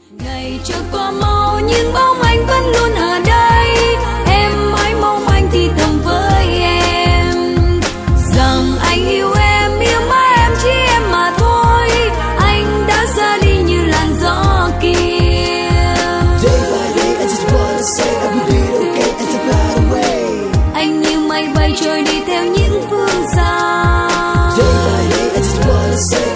Ngày trôi qua mau nhưng bóng anh vẫn luôn ở đây. Em mãi mong anh thì thầm với em rằng anh yêu em, yêu mãi em, chỉ em mà thôi. Anh đã ra đi như làn gió kia. Day by day, I just wanna say I will be okay as I fly away. Anh như mây bay trôi đi theo những phương xa. Day by day, I just wanna say